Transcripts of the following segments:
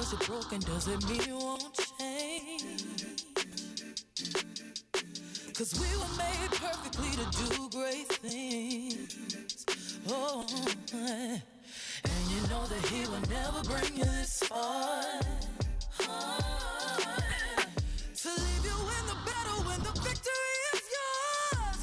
because you're broken doesn't mean you won't change. Cause we were made perfectly to do great things. Oh, and you know that he will never bring you this far. To leave you in the battle when the victory is yours.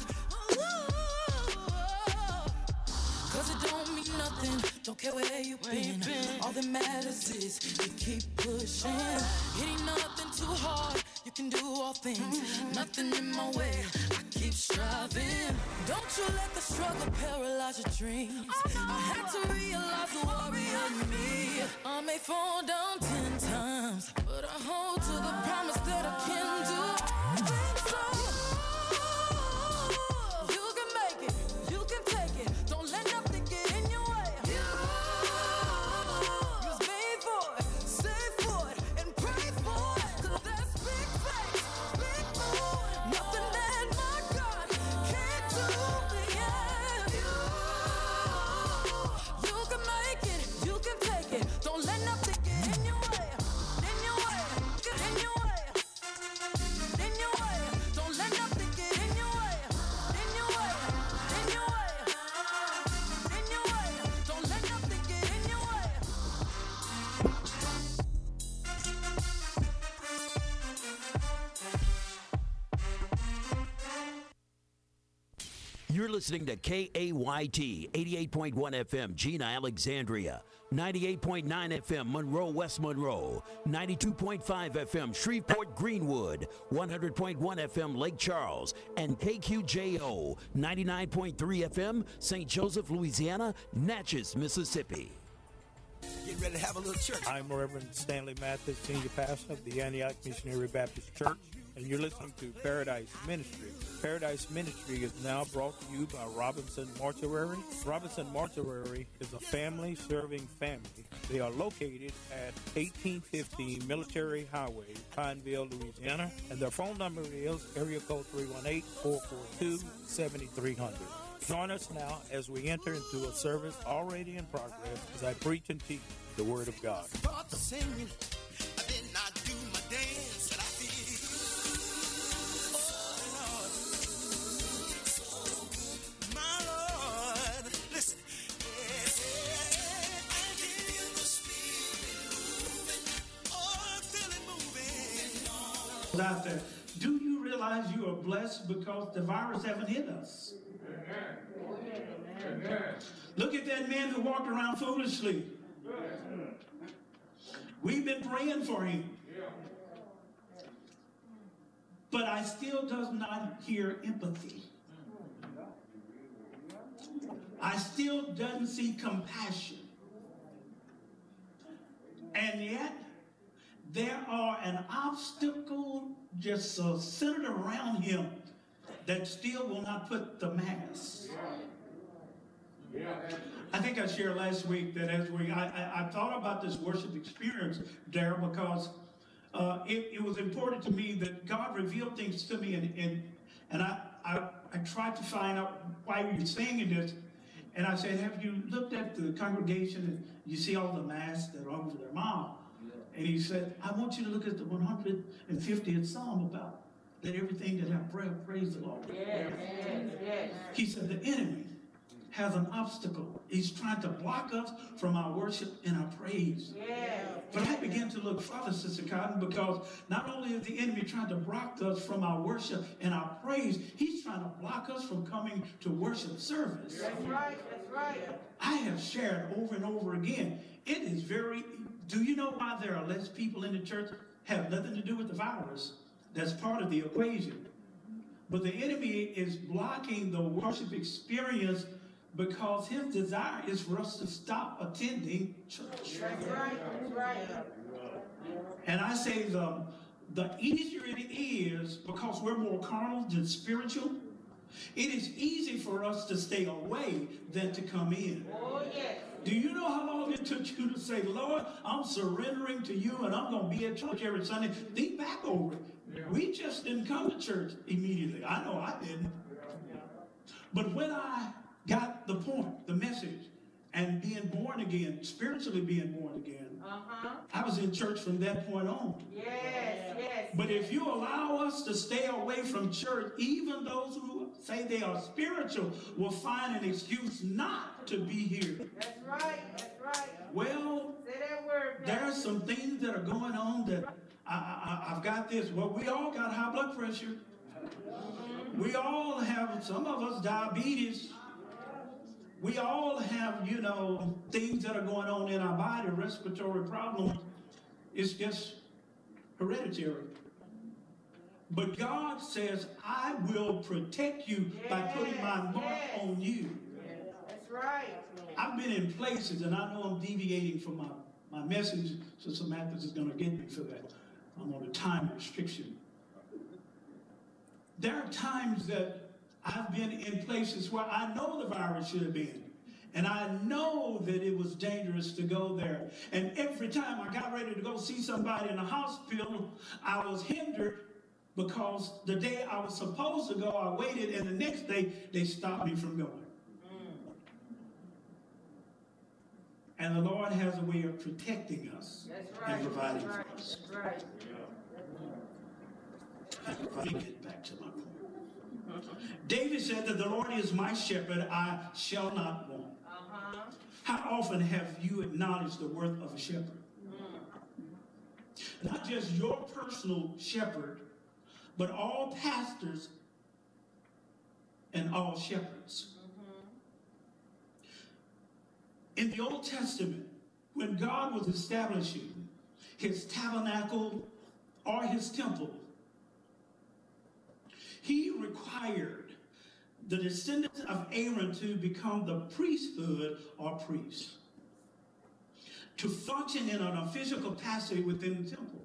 Cause it don't mean nothing, don't care where you've been. All that matters is you keep pushing. It ain't nothing too hard, you can do all things. Nothing in my way, I keep striving. Don't you let the struggle paralyze your dreams. I had to realize the warrior in me. I may fall down 10 times, but I hold to the promise that I can do all things. So you can make it, you can take it. Don't let nothing get in your way. You was made for it, save for it, and pray for it. Cause that's big faith, big moon. Nothing that my God can't do. Yeah. You can make it, you can take it. Don't let nothing get in your way. In your way, get in your way. In your way, don't let nothing get in your way. In your way, in your way. In your way, don't let nothing get in your way. You're listening to KAYT 88.1 FM, Gina, Alexandria, 98.9 FM, Monroe, West Monroe, 92.5 FM, Shreveport, Greenwood, 100.1 FM, Lake Charles, and KQJO 99.3 FM, St. Joseph, Louisiana, Natchez, Mississippi. Get ready to have a little church. I'm Reverend Stanley Mathis, Senior Pastor of the Antioch Missionary Baptist Church, and you're listening to Paradise Ministry. Paradise Ministry is now brought to you by Robinson Mortuary. Robinson Mortuary is a family-serving family. They are located at 1850 Military Highway, Pineville, Louisiana, and their phone number is area code 318-442-7300. Join us now as we enter into a service already in progress as I preach and teach the Word of God. Start to singing. I did not do my dance that I feel. Oh, Lord. My Lord. Listen. I feel the Spirit moving. Oh, I feel it moving. Out there, do you realize you are blessed because the virus haven't hit us? Look at that man who walked around foolishly. We've been praying for him. But I still does not hear empathy. I still doesn't see compassion. And yet, there are an obstacle just centered around him that still will not put the mask. I think I shared last week that as I thought about this worship experience, Darryl, because it was important to me that God revealed things to me, and I tried to find out why we were singing this, and I said, have you looked at the congregation and you see all the masks that are over their mouth? And he said, I want you to look at the 150th Psalm about let everything that have breath praise the Lord. Yes. He said the enemy has an obstacle. He's trying to block us from our worship and our praise. Yes. But I began to look further, Sister Cotton, because not only is the enemy trying to block us from our worship and our praise, he's trying to block us from coming to worship service. That's right, that's right. I have shared over and over again, it is do you know why there are less people in the church? Have nothing to do with the virus. That's part of the equation. But the enemy is blocking the worship experience because his desire is for us to stop attending church. That's right, that's right. And I say the easier it is, because we're more carnal than spiritual, it is easy for us to stay away than to come in. Oh, yes. Do you know how long it took you to say, Lord, I'm surrendering to you and I'm going to be at church every Sunday? Think back over it. Yeah. We just didn't come to church immediately. I know I didn't. But when I got the point, the message, and being born again, again, spiritually being born again. Uh-huh. I was in church from that point on. Yes, yes. But if you allow us to stay away from church, even those who say they are spiritual will find an excuse not to be here. That's right, that's right. Well, Say that word, there are Pastor. some things that are going on that I've got this. Well, we all got high blood pressure. We all have, some of us, diabetes. We all have, you know, things that are going on in our body, respiratory problems. It's just hereditary. But God says, I will protect you by putting my mark on you. That's right. I've been in places, and I know I'm deviating from my message, so Samantha is going to get me for that. I'm on a time restriction. There are times that I've been in places where I know the virus should have been. And I know that it was dangerous to go there. And every time I got ready to go see somebody in the hospital, I was hindered because the day I was supposed to go, I waited, and the next day they stopped me from going. And the Lord has a way of protecting us and providing for us. That's right. Let me get back to my point. David said that the Lord is my shepherd, I shall not want. How often have you acknowledged the worth of a shepherd? Not just your personal shepherd, but all pastors and all shepherds. In the Old Testament, when God was establishing his tabernacle or his temple, he required the descendants of Aaron to become the priesthood or priests, to function in an official capacity within the temple.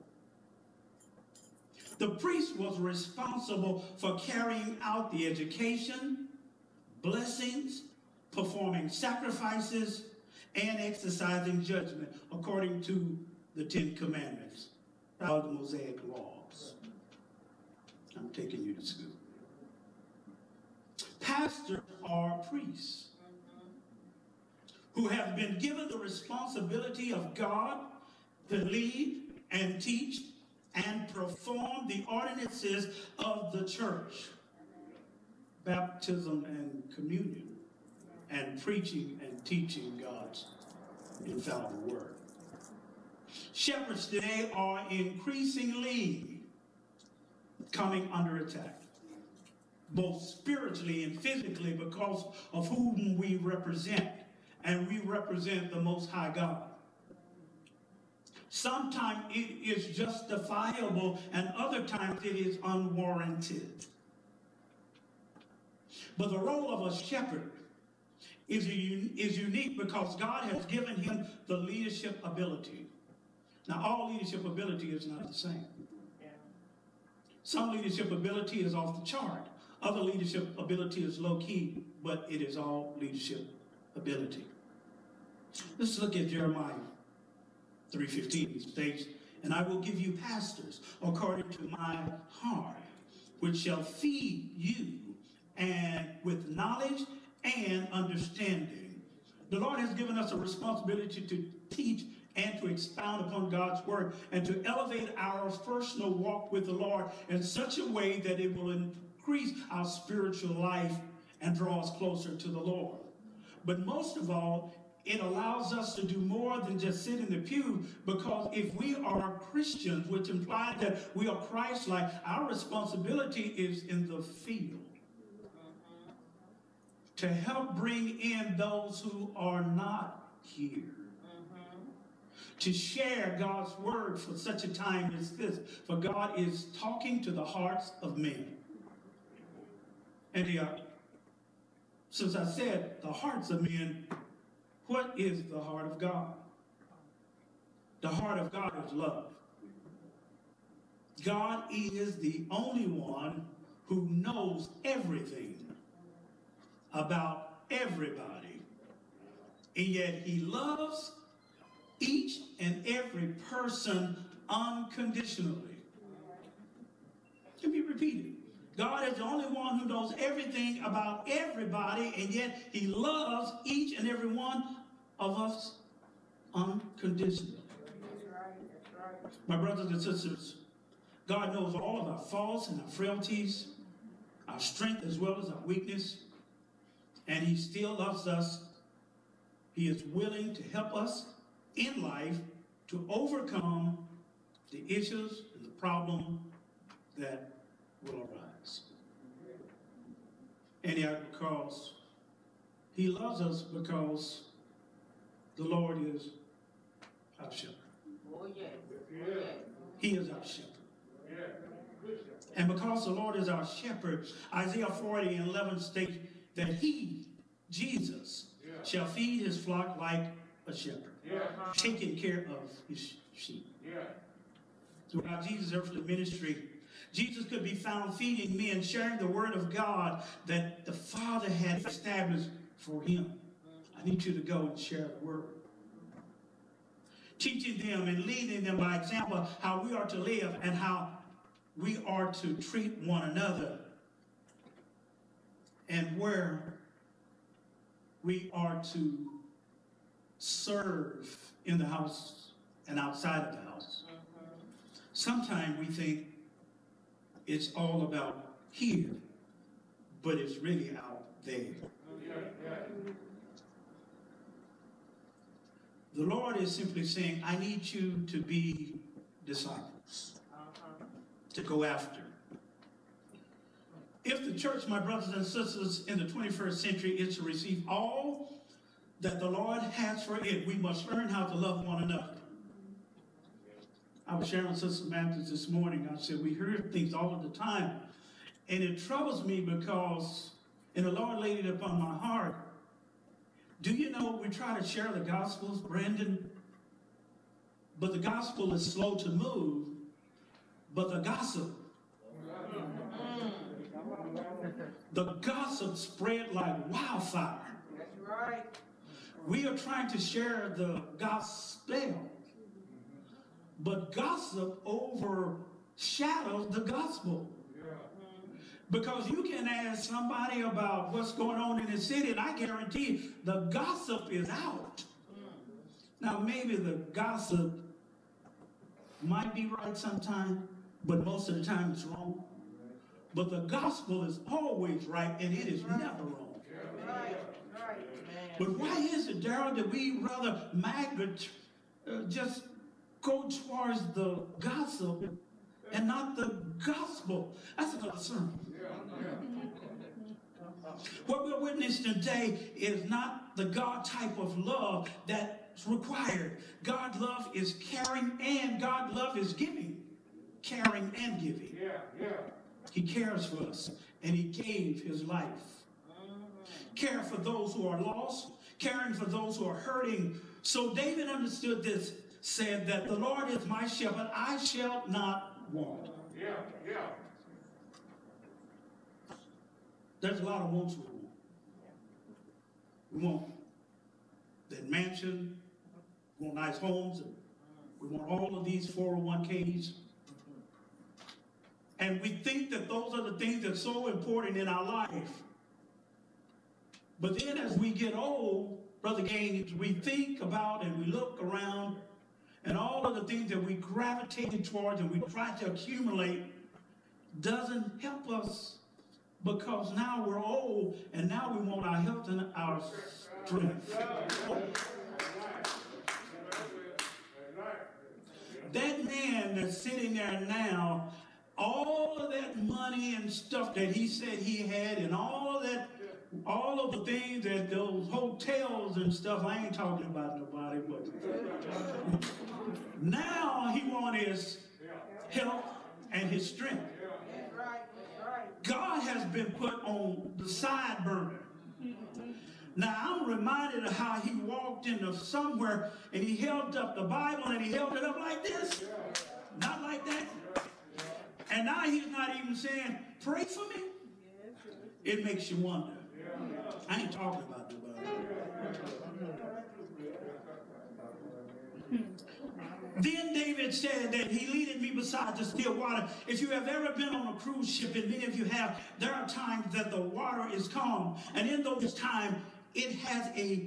The priest was responsible for carrying out the education, blessings, performing sacrifices, and exercising judgment according to the Ten Commandments, or the Mosaic laws. I'm taking you to school. Pastors are priests who have been given the responsibility of God to lead and teach and perform the ordinances of the church, baptism and communion, and preaching and teaching God's infallible word. Shepherds today are increasingly coming under attack, both spiritually and physically, because of whom we represent, and we represent the Most High God. Sometimes it is justifiable, and other times it is unwarranted. But the role of a shepherd is unique because God has given him the leadership ability. Now, all leadership ability is not the same. Some leadership ability is off the chart. Other leadership ability is low-key, but it is all leadership ability. Let's look at Jeremiah 3:15. It states, "And I will give you pastors according to my heart, which shall feed you and with knowledge and understanding." The Lord has given us a responsibility to teach and to expound upon God's word and to elevate our personal walk with the Lord in such a way that it will increase our spiritual life and draw us closer to the Lord. But most of all, it allows us to do more than just sit in the pew, because if we are Christians, which implies that we are Christ-like, our responsibility is in the field to help bring in those who are not here, to share God's word for such a time as this. For God is talking to the hearts of men. And since I said the hearts of men, what is the heart of God? The heart of God is love. God is the only one who knows everything about everybody, and yet he loves each and every person unconditionally. Let me repeat it. God is the only one who knows everything about everybody, and yet he loves each and every one of us unconditionally. My brothers and sisters, God knows all of our faults and our frailties, our strength as well as our weakness, and he still loves us. He is willing to help us in life to overcome the issues and the problem that will arise. And yet, because he loves us, because the Lord is our shepherd. Oh, yes. Oh, yes. He is our shepherd. And because the Lord is our shepherd, Isaiah 40:11 states that he, Jesus, shall feed his flock like a shepherd, taking care of his sheep. Throughout Jesus' earthly ministry, Jesus could be found feeding men, sharing the word of God that the Father had established for him. I need you to go and share the word. Teaching them and leading them by example how we are to live and how we are to treat one another, and where we are to serve in the house and outside of the house. Sometimes we think it's all about here, but it's really out there. The Lord is simply saying, I need you to be disciples, to go after. If the church, my brothers and sisters, in the 21st century is to receive all that the Lord has for it, we must learn how to love one another. I was sharing with Sister Matthews this morning. I said, we hear things all of the time, and it troubles me because, and the Lord laid it upon my heart. Do you know we try to share the Gospels, Brandon? But the gospel is slow to move, but the gossip spread like wildfire. That's right. We are trying to share the gospel, but gossip overshadows the gospel. Because you can ask somebody about what's going on in the city, and I guarantee you, the gossip is out. Now, maybe the gossip might be right sometime, but most of the time it's wrong. But the gospel is always right, and it is never wrong. Right. But why is it, Darrell, that we rather just go towards the gossip and not the gospel? That's another sermon. What we're witnessing today is not the God type of love that's required. God love is caring, and God love is giving. Caring and giving. He cares for us, and he gave his life. Care for those who are lost, caring for those who are hurting. So David understood this, said that the Lord is my shepherd, I shall not want. There's a lot of wants we want. We want that mansion, we want nice homes, and we want all of these 401ks. And we think that those are the things that's so important in our life. But then as we get old, Brother Gaines, we think about and we look around, and all of the things that we gravitated towards and we try to accumulate doesn't help us, because now we're old and now we want our health and our strength. That man that's sitting there now, all of that money and stuff that he said he had, and all of the things that those hotels and stuff, I ain't talking about nobody, but now he wants his health and his strength. That's right. God has been put on the side burner. Now I'm reminded of how he walked into somewhere and he held up the Bible and he held it up like this, not like that. And now he's not even saying, pray for me. It makes you wonder. I ain't talking about nobody. Then David said that he leaded me beside the still water. If you have ever been on a cruise ship, and many of you have, there are times that the water is calm. And in those times, it has a